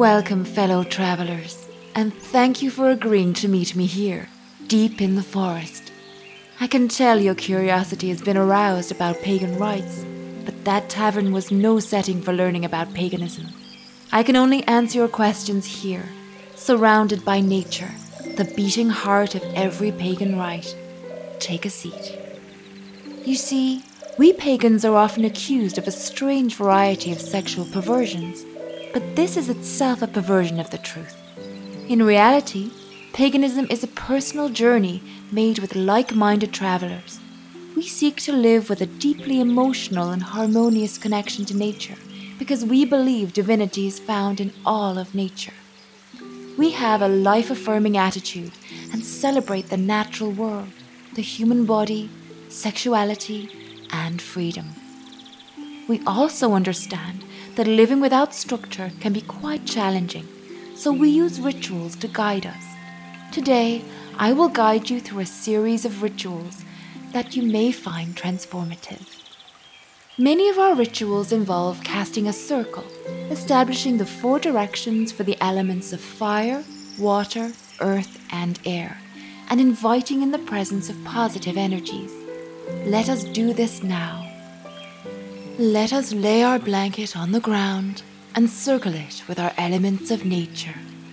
Welcome, fellow travelers, and thank you for agreeing to meet me here, deep in the forest. I can tell your curiosity has been aroused about pagan rites, but that tavern was no setting for learning about paganism. I can only answer your questions here, surrounded by nature, the beating heart of every pagan rite. Take a seat. You see, we pagans are often accused of a strange variety of sexual perversions, but this is itself a perversion of the truth. In reality, paganism is a personal journey made with like-minded travelers. We seek to live with a deeply emotional and harmonious connection to nature because we believe divinity is found in all of nature. We have a life-affirming attitude and celebrate the natural world, the human body, sexuality, and freedom. We also understand that living without structure can be quite challenging, so we use rituals to guide us. Today, I will guide you through a series of rituals that you may find transformative. Many of our rituals involve casting a circle, establishing the 4 directions for the elements of fire, water, earth, and air, and inviting in the presence of positive energies. Let us do this now. Let us lay our blanket on the ground and circle it with our elements of nature.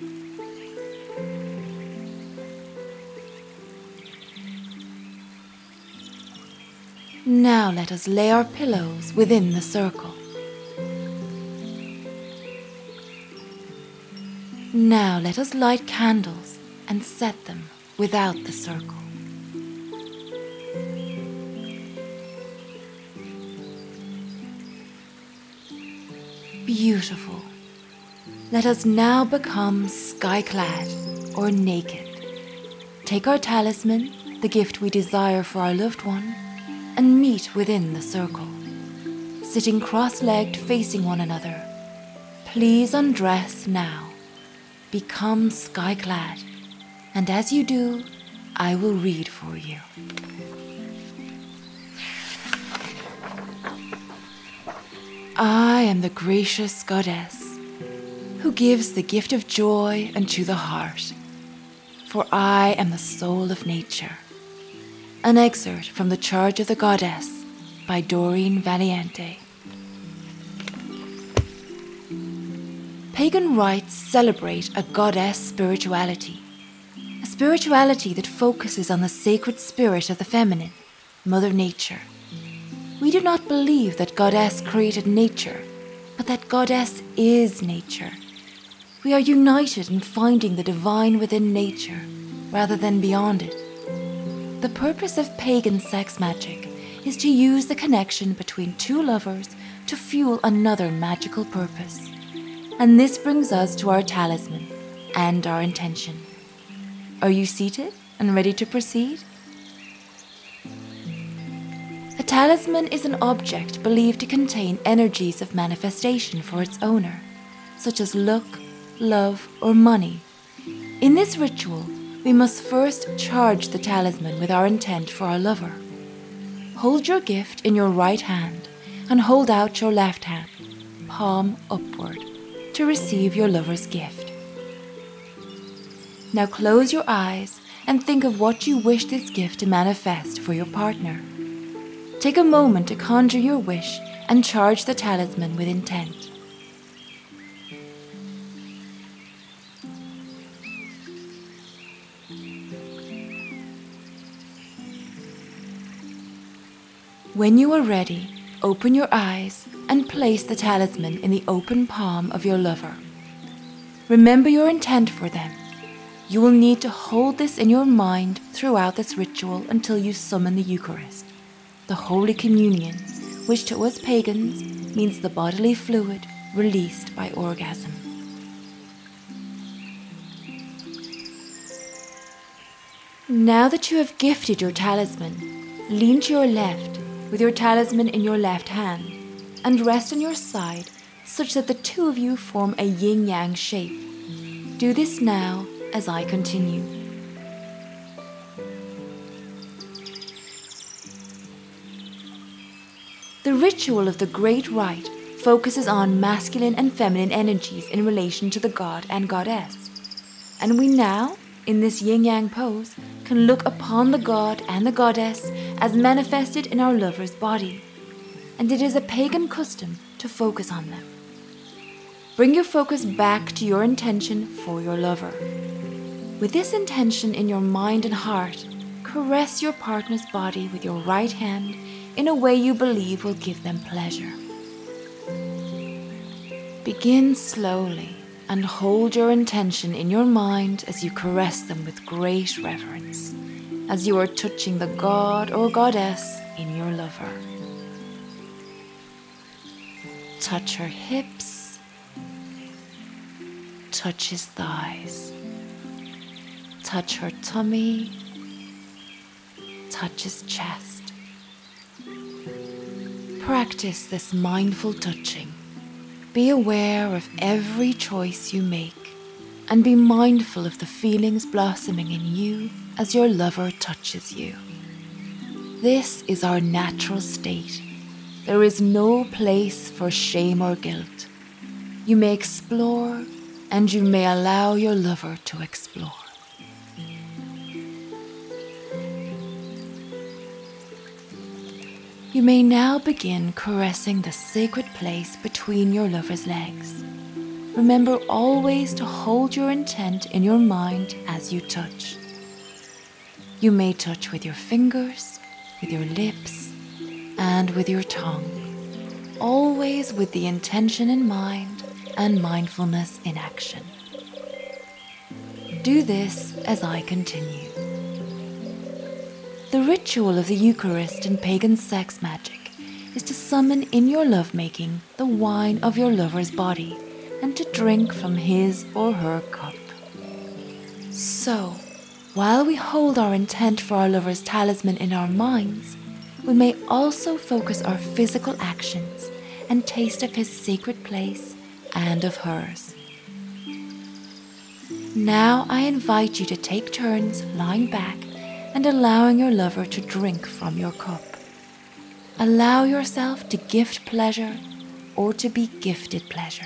Now let us lay our pillows within the circle. Now let us light candles and set them without the circle. Beautiful. Let us now become sky-clad or naked. Take our talisman, the gift we desire for our loved one, and meet within the circle, sitting cross-legged facing one another. Please undress now. Become sky-clad, and as you do, I will read for you. I am the gracious goddess who gives the gift of joy unto the heart, for I am the soul of nature. An excerpt from The Charge of the Goddess by Doreen Valiente. Pagan rites celebrate a goddess spirituality, a spirituality that focuses on the sacred spirit of the feminine, Mother Nature. We do not believe that Goddess created nature, but that Goddess is nature. We are united in finding the divine within nature, rather than beyond it. The purpose of pagan sex magic is to use the connection between 2 lovers to fuel another magical purpose. And this brings us to our talisman and our intention. Are you seated and ready to proceed? A talisman is an object believed to contain energies of manifestation for its owner, such as luck, love, or money. In this ritual, we must first charge the talisman with our intent for our lover. Hold your gift in your right hand and hold out your left hand, palm upward, to receive your lover's gift. Now close your eyes and think of what you wish this gift to manifest for your partner. Take a moment to conjure your wish and charge the talisman with intent. When you are ready, open your eyes and place the talisman in the open palm of your lover. Remember your intent for them. You will need to hold this in your mind throughout this ritual until you summon the Eucharist, the Holy Communion, which to us pagans means the bodily fluid released by orgasm. Now that you have gifted your talisman, lean to your left with your talisman in your left hand and rest on your side such that the 2 of you form a yin-yang shape. Do this now as I continue. The ritual of the great rite focuses on masculine and feminine energies in relation to the god and goddess. And we now, in this yin-yang pose, can look upon the god and the goddess as manifested in our lover's body. And it is a pagan custom to focus on them. Bring your focus back to your intention for your lover. With this intention in your mind and heart, caress your partner's body with your right hand in a way you believe will give them pleasure. Begin slowly and hold your intention in your mind as you caress them with great reverence, as you are touching the god or goddess in your lover. Touch her hips, touch his thighs, touch her tummy, touch his chest. Practice this mindful touching. Be aware of every choice you make and be mindful of the feelings blossoming in you as your lover touches you. This is our natural state. There is no place for shame or guilt. You may explore and you may allow your lover to explore. You may now begin caressing the sacred place between your lover's legs. Remember always to hold your intent in your mind as you touch. You may touch with your fingers, with your lips, and with your tongue, always with the intention in mind and mindfulness in action. Do this as I continue. The ritual of the Eucharist in pagan sex magic is to summon in your lovemaking the wine of your lover's body and to drink from his or her cup. So, while we hold our intent for our lover's talisman in our minds, we may also focus our physical actions and taste of his sacred place and of hers. Now I invite you to take turns lying back and allowing your lover to drink from your cup. Allow yourself to gift pleasure or to be gifted pleasure.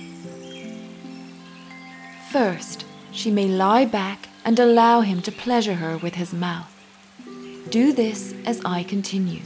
First, she may lie back and allow him to pleasure her with his mouth. Do this as I continue.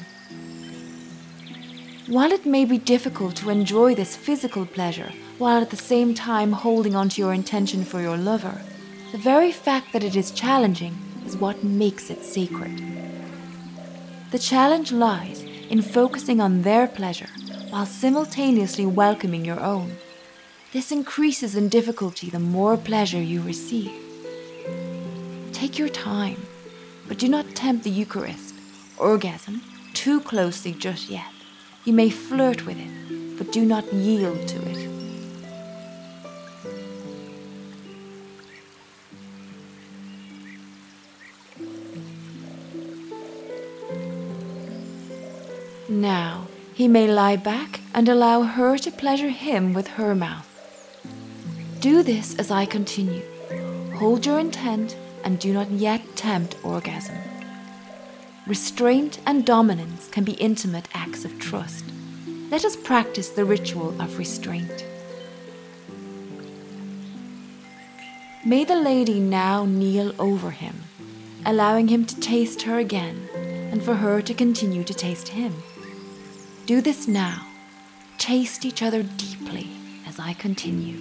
While it may be difficult to enjoy this physical pleasure while at the same time holding on to your intention for your lover, the very fact that it is challenging is what makes it sacred. The challenge lies in focusing on their pleasure while simultaneously welcoming your own. This increases in difficulty the more pleasure you receive. Take your time, but do not tempt the Eucharist, orgasm, too closely just yet. You may flirt with it, but do not yield to it. Now, he may lie back and allow her to pleasure him with her mouth. Do this as I continue. Hold your intent and do not yet tempt orgasm. Restraint and dominance can be intimate acts of trust. Let us practice the ritual of restraint. May the lady now kneel over him, allowing him to taste her again and for her to continue to taste him. Do this now. Taste each other deeply as I continue.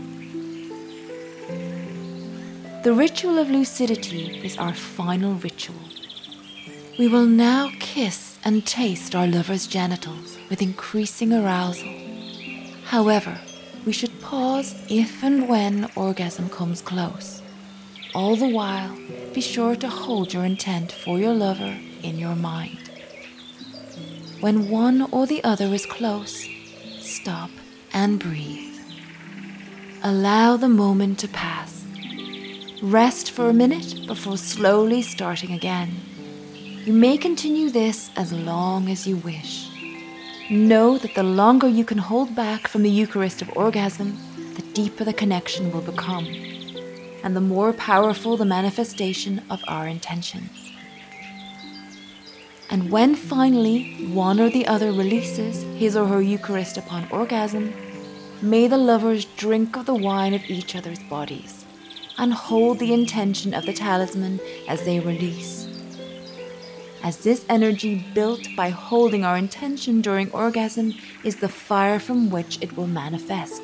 The ritual of lucidity is our final ritual. We will now kiss and taste our lover's genitals with increasing arousal. However, we should pause if and when orgasm comes close. All the while, be sure to hold your intent for your lover in your mind. When one or the other is close, stop and breathe. Allow the moment to pass. Rest for a minute before slowly starting again. You may continue this as long as you wish. Know that the longer you can hold back from the Eucharist of orgasm, the deeper the connection will become, and the more powerful the manifestation of our intentions. And when finally one or the other releases his or her Eucharist upon orgasm, may the lovers drink of the wine of each other's bodies and hold the intention of the talisman as they release. As this energy built by holding our intention during orgasm is the fire from which it will manifest.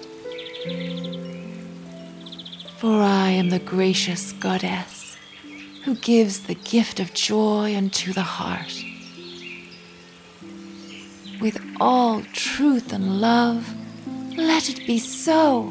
For I am the gracious goddess who gives the gift of joy unto the heart. With all truth and love, let it be so.